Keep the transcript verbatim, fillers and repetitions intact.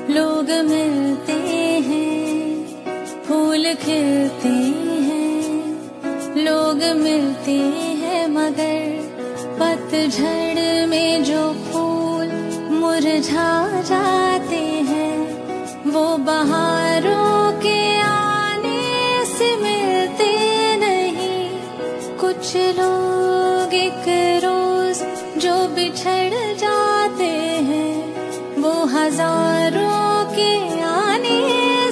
लोग मिलते हैं, फूल खिलते हैं, लोग मिलते हैं, मगर पतझड़ में जो फूल मुरझा जाते हैं, वो बहारों के आने से मिलते नहीं। कुछ लोग एक रोज जो बिछड़ जाते हैं, वो हजारों के